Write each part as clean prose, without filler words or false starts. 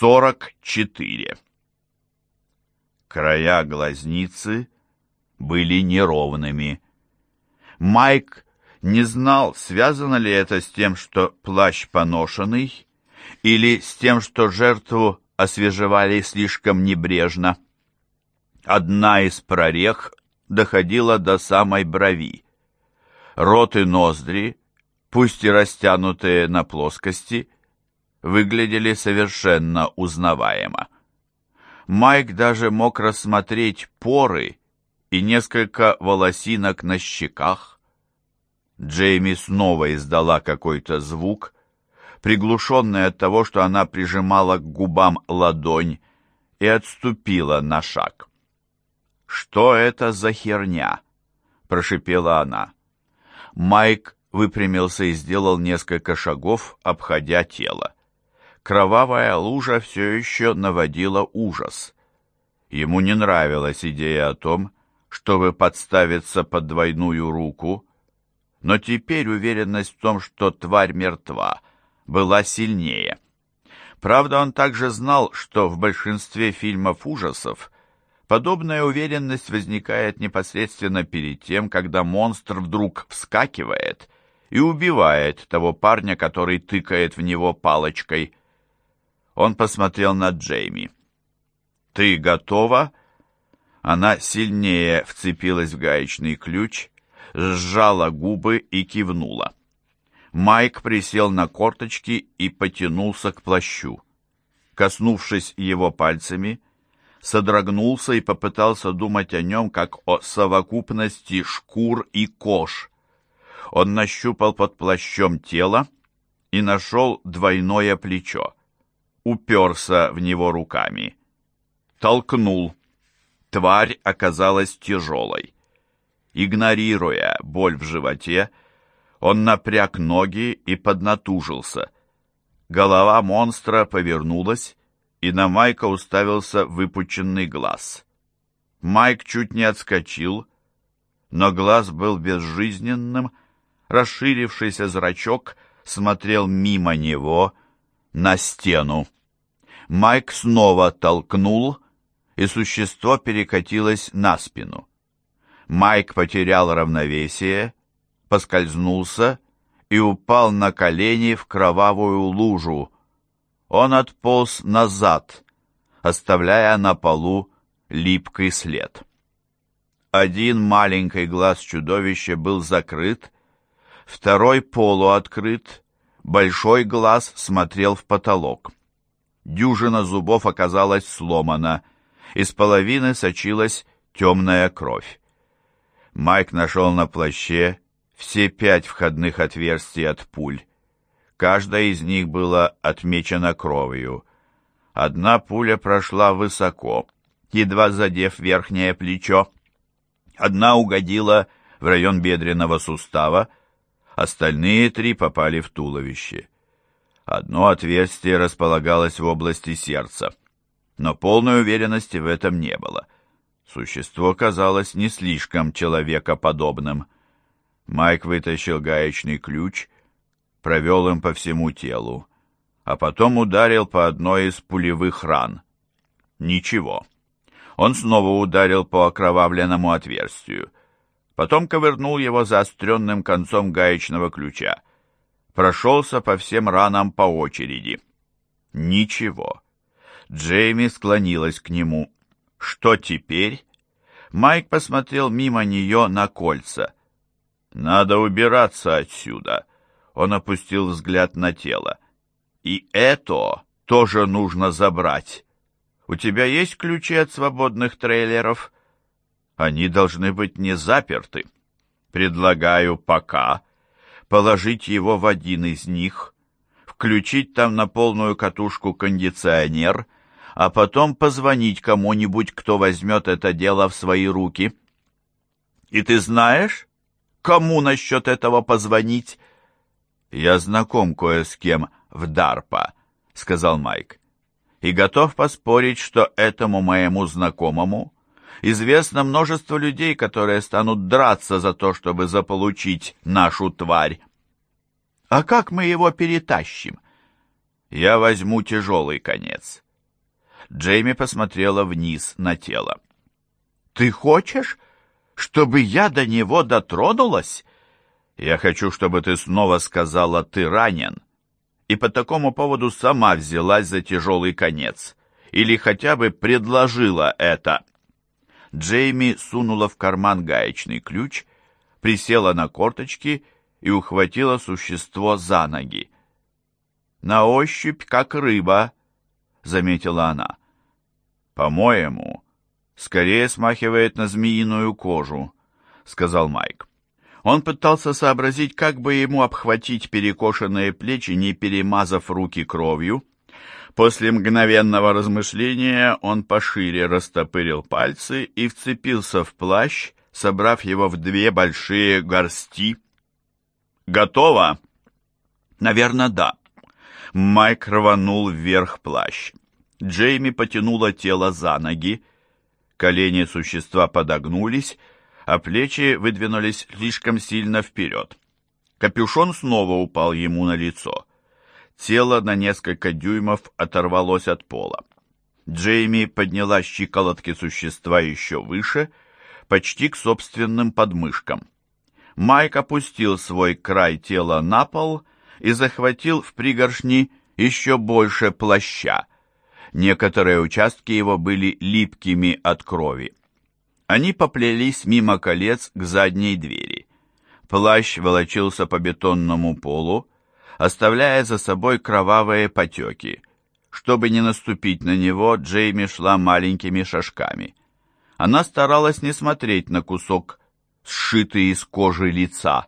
44. Края глазницы были неровными. Майк не знал, связано ли это с тем, что плащ поношенный, или с тем, что жертву освежевали слишком небрежно. Одна из прорех доходила до самой брови. Рот и ноздри, пусть и растянутые на плоскости, выглядели совершенно узнаваемо. Майк даже мог рассмотреть поры и несколько волосинок на щеках. Джейми снова издала какой-то звук, приглушенный от того, что она прижимала к губам ладонь, и отступила на шаг. «Что это за херня?» – прошипела она. Майк выпрямился и сделал несколько шагов, обходя тело. Кровавая лужа все еще наводила ужас. Ему не нравилась идея о том, чтобы подставиться под двойную руку, но теперь уверенность в том, что тварь мертва, была сильнее. Правда, он также знал, что в большинстве фильмов ужасов подобная уверенность возникает непосредственно перед тем, когда монстр вдруг вскакивает и убивает того парня, который тыкает в него палочкой. Он посмотрел на Джейми. «Ты готова?» Она сильнее вцепилась в гаечный ключ, сжала губы и кивнула. Майк присел на корточки и потянулся к плащу. Коснувшись его пальцами, содрогнулся и попытался думать о нем как о совокупности шкур и кож. Он нащупал под плащом тело и нашел двойное плечо. Уперся в него руками. Толкнул. Тварь оказалась тяжелой. Игнорируя боль в животе, он напряг ноги и поднатужился. Голова монстра повернулась, и на Майка уставился выпученный глаз. Майк чуть не отскочил, но глаз был безжизненным, расширившийся зрачок смотрел мимо него на стену. Майк снова толкнул, и существо перекатилось на спину. Майк потерял равновесие, поскользнулся и упал на колени в кровавую лужу. Он отполз назад, оставляя на полу липкий след. Один маленький глаз чудовища был закрыт, второй полуоткрыт, большой глаз смотрел в потолок. Дюжина зубов оказалась сломана, из половины сочилась темная кровь. Майк нашел на плаще все 5 входных отверстий от пуль. Каждая из них была отмечена кровью. Одна пуля прошла высоко, едва задев верхнее плечо. Одна угодила в район бедренного сустава, остальные 3 попали в туловище. Одно отверстие располагалось в области сердца, но полной уверенности в этом не было. Существо казалось не слишком человекоподобным. Майк вытащил гаечный ключ, провел им по всему телу, а потом ударил по одной из пулевых ран. Ничего. Он снова ударил по окровавленному отверстию. Потом ковырнул его заостренным концом гаечного ключа. Прошелся по всем ранам по очереди. Ничего. Джейми склонилась к нему. Что теперь? Майк посмотрел мимо нее на кольца. «Надо убираться отсюда». Он опустил взгляд на тело. «И это тоже нужно забрать. У тебя есть ключи от свободных трейлеров? Они должны быть не заперты. Предлагаю пока положить его в один из них, включить там на полную катушку кондиционер, а потом позвонить кому-нибудь, кто возьмет это дело в свои руки. И ты знаешь, кому насчет этого позвонить?» «Я знаком кое с кем в Дарпа», — сказал Майк, «и готов поспорить, что этому моему знакомому известно множество людей, которые станут драться за то, чтобы заполучить нашу тварь». «А как мы его перетащим?» «Я возьму тяжелый конец. Джейми посмотрела вниз на тело. «Ты хочешь, чтобы я до него дотронулась?» «Я хочу, чтобы ты снова сказала «ты ранен», и по такому поводу сама взялась за тяжелый конец, или хотя бы предложила это». Джейми сунула в карман гаечный ключ, присела на корточки и ухватила существо за ноги. «На ощупь, как рыба», — заметила она. «По-моему, скорее смахивает на змеиную кожу», — сказал Майк. Он пытался сообразить, как бы ему обхватить перекошенные плечи, не перемазав руки кровью. После мгновенного размышления он пошире растопырил пальцы и вцепился в плащ, собрав его в две большие горсти. «Готово?» «Наверное, да». Майк рванул вверх плащ. Джейми потянула тело за ноги. Колени существа подогнулись, а плечи выдвинулись слишком сильно вперед. Капюшон снова упал ему на лицо. Тело на несколько дюймов оторвалось от пола. Джейми подняла щиколотки существа еще выше, почти к собственным подмышкам. Майк опустил свой край тела на пол и захватил в пригоршни еще больше плаща. Некоторые участки его были липкими от крови. Они поплелись мимо колец к задней двери. Плащ волочился по бетонному полу, оставляя за собой кровавые потеки. Чтобы не наступить на него, Джейми шла маленькими шажками. Она старалась не смотреть на кусок, сшитый из кожи лица.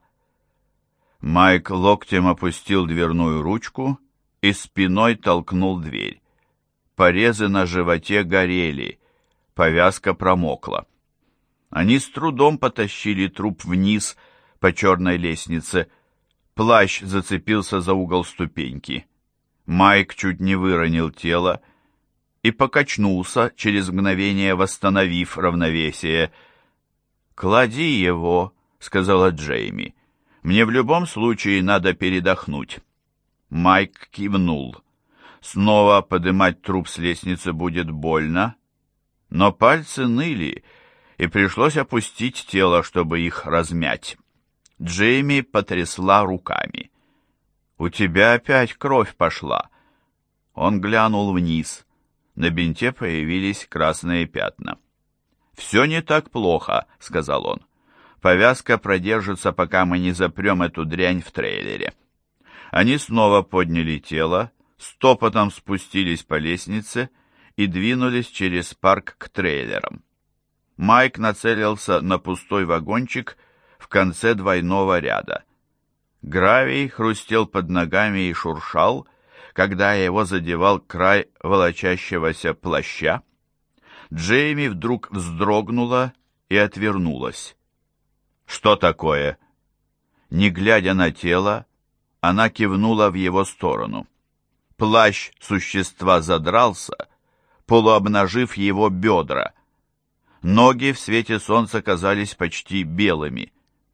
Майк локтем опустил дверную ручку и спиной толкнул дверь. Порезы на животе горели, повязка промокла. Они с трудом потащили труп вниз по черной лестнице. Плащ зацепился за угол ступеньки. Майк чуть не выронил тело и покачнулся, через мгновение восстановив равновесие. «Клади его», — сказала Джейми. «Мне в любом случае надо передохнуть». Майк кивнул. Снова поднимать труп с лестницы будет больно, но пальцы ныли, и пришлось опустить тело, чтобы их размять. Джейми потрясла руками. «У тебя опять кровь пошла». Он глянул вниз. На бинте появились красные пятна. «Все не так плохо», — сказал он. «Повязка продержится, пока мы не запрем эту дрянь в трейлере». Они снова подняли тело, стопотом спустились по лестнице и двинулись через парк к трейлерам. Майк нацелился на пустой вагончик в конце двойного ряда. Гравий хрустел под ногами и шуршал, когда его задевал край волочащегося плаща. Джейми вдруг вздрогнула и отвернулась. «Что такое?» Не глядя на тело, она кивнула в его сторону. Плащ существа задрался, полуобнажив его бедра. Ноги в свете солнца казались почти белыми.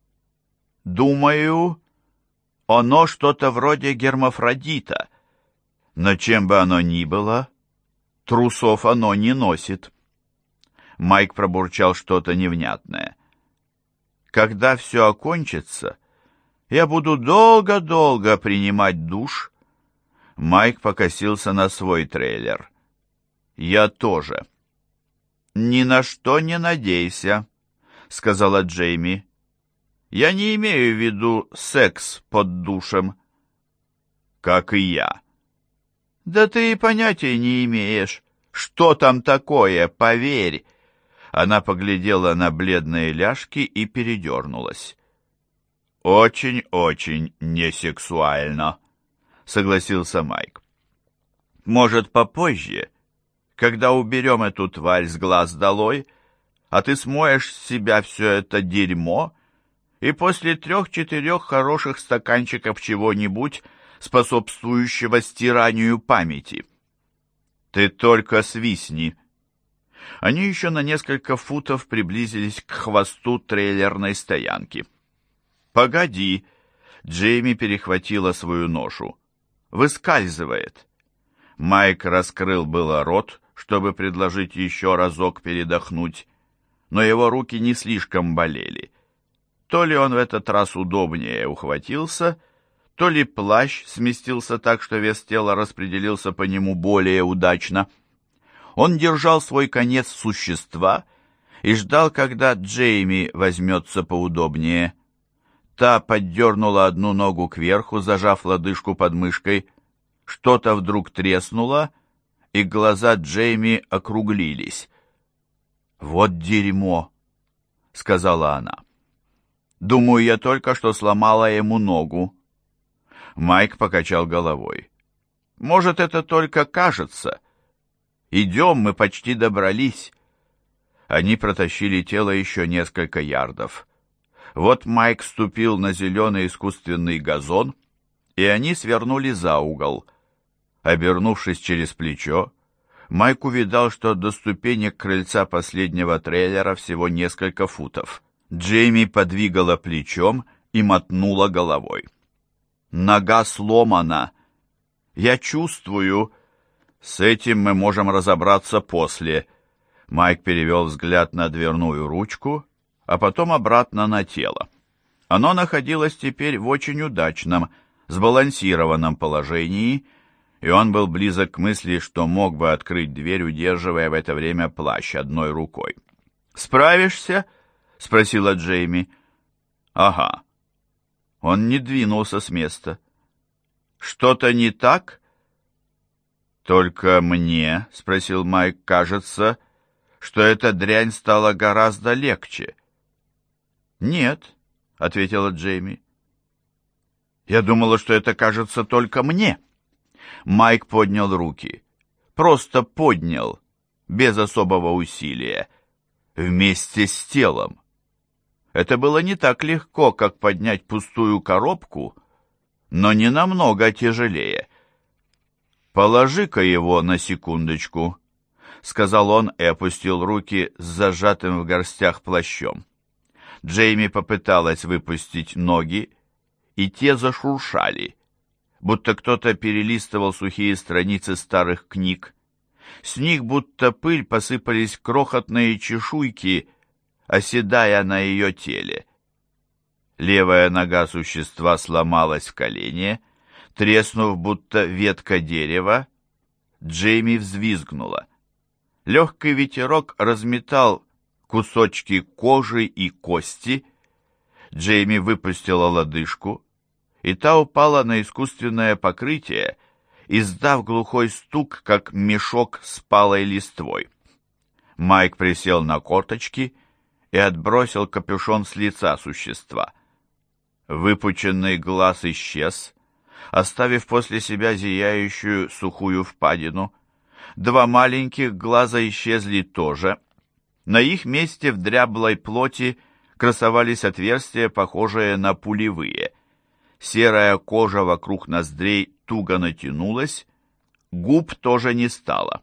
«Думаю, оно что-то вроде гермафродита, но чем бы оно ни было, трусов оно не носит». Майк пробурчал что-то невнятное. «Когда все окончится, я буду долго-долго принимать душ». Майк покосился на свой трейлер. «Я тоже». «Ни на что не надейся», — сказала Джейми. «Я не имею в виду секс под душем». «Как и я». «Да ты и понятия не имеешь. Что там такое, поверь». Она поглядела на бледные ляжки и передернулась. «Очень-очень несексуально», — согласился Майк. «Может, попозже, когда уберем эту тварь с глаз долой, а ты смоешь с себя все это дерьмо, и после 3-4 хороших стаканчиков чего-нибудь, способствующего стиранию памяти. Ты только свистни». Они еще на несколько футов приблизились к хвосту трейлерной стоянки. «Погоди!» — Джейми перехватила свою ношу. «Выскальзывает!» Майк раскрыл было рот, чтобы предложить еще разок передохнуть, но его руки не слишком болели. То ли он в этот раз удобнее ухватился, то ли плащ сместился так, что вес тела распределился по нему более удачно. Он держал свой конец существа и ждал, когда Джейми возьмется поудобнее. Та поддернула одну ногу кверху, зажав лодыжку под мышкой. Что-то вдруг треснуло, и глаза Джейми округлились. «Вот дерьмо», — сказала она. «Думаю, я только что сломала ему ногу». Майк покачал головой. «Может, это только кажется. Идем, мы почти добрались». Они протащили тело еще несколько ярдов. Вот Майк ступил на зеленый искусственный газон, и они свернули за угол. Обернувшись через плечо, Майк увидал, что до ступенек крыльца последнего трейлера всего несколько футов. Джейми подвигала плечом и мотнула головой. «Нога сломана. Я чувствую. С этим мы можем разобраться после». Майк перевел взгляд на дверную ручку, а потом обратно на тело. Оно находилось теперь в очень удачном, сбалансированном положении, и он был близок к мысли, что мог бы открыть дверь, удерживая в это время плащ одной рукой. «Справишься?» — спросила Джейми. «Ага». Он не двинулся с места. «Что-то не так?» «Только мне, — спросил Майк, — кажется, что эта дрянь стала гораздо легче». «Нет», — ответила Джейми. «Я думала, что это кажется только мне». Майк поднял руки. Просто поднял, без особого усилия, вместе с телом. Это было не так легко, как поднять пустую коробку, но не намного тяжелее. «Положи-ка его на секундочку», — сказал он и опустил руки с зажатым в горстях плащом. Джейми попыталась выпустить ноги, и те зашуршали, будто кто-то перелистывал сухие страницы старых книг. С них, будто пыль, посыпались крохотные чешуйки, оседая на ее теле. Левая нога существа сломалась в колене, треснув, будто ветка дерева. Джейми взвизгнула. Легкий ветерок разметал кусочки кожи и кости. Джейми выпустила лодыжку, и та упала на искусственное покрытие, издав глухой стук, как мешок с палой листвой. Майк присел на корточки и отбросил капюшон с лица существа. Выпученный глаз исчез, оставив после себя зияющую сухую впадину. Два маленьких глаза исчезли тоже. На их месте в дряблой плоти красовались отверстия, похожие на пулевые. Серая кожа вокруг ноздрей туго натянулась, губ тоже не стало.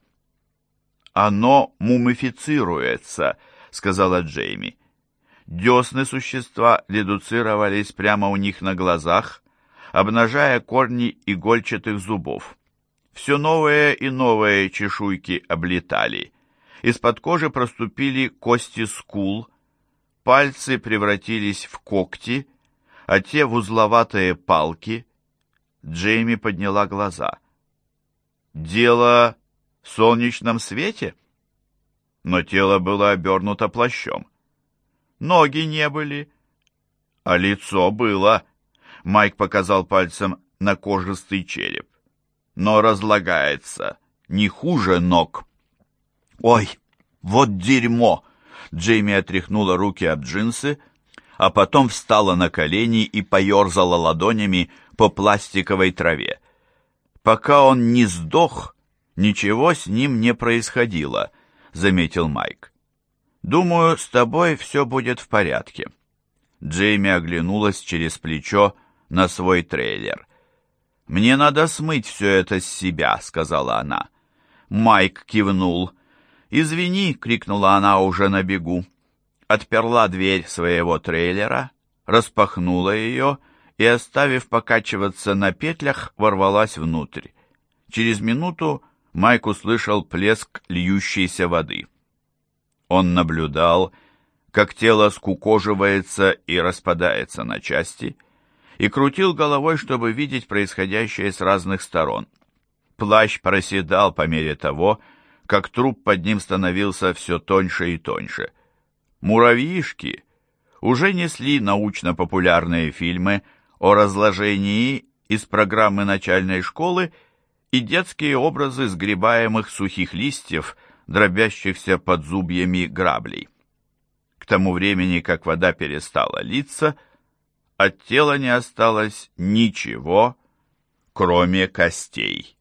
«Оно мумифицируется», — сказала Джейми. Десны существа редуцировались прямо у них на глазах, обнажая корни игольчатых зубов. Все новые и новые чешуйки облетали. Из-под кожи проступили кости скул, пальцы превратились в когти, а те в узловатые палки. Джейми подняла глаза. «Дело в солнечном свете?» Но тело было обернуто плащом. Ноги не были, а лицо было. Майк показал пальцем на кожистый череп. Но разлагается не хуже ног. «Ой, вот дерьмо!» Джейми отряхнула руки от джинсы, а потом встала на колени и поерзала ладонями по пластиковой траве. «Пока он не сдох, ничего с ним не происходило», — заметил Майк. «Думаю, с тобой все будет в порядке». Джейми оглянулась через плечо на свой трейлер. «Мне надо смыть все это с себя», — сказала она. Майк кивнул. «Извини», — крикнула она уже на бегу. Отперла дверь своего трейлера, распахнула ее и, оставив покачиваться на петлях, ворвалась внутрь. Через минуту Майк услышал плеск льющейся воды. Он наблюдал, как тело скукоживается и распадается на части, и крутил головой, чтобы видеть происходящее с разных сторон. Плащ проседал по мере того, как труп под ним становился все тоньше и тоньше. Муравьишки уже несли научно-популярные фильмы о разложении из программы начальной школы и детские образы сгребаемых сухих листьев, дробящихся под зубьями граблей. К тому времени, как вода перестала литься, от тела не осталось ничего, кроме костей.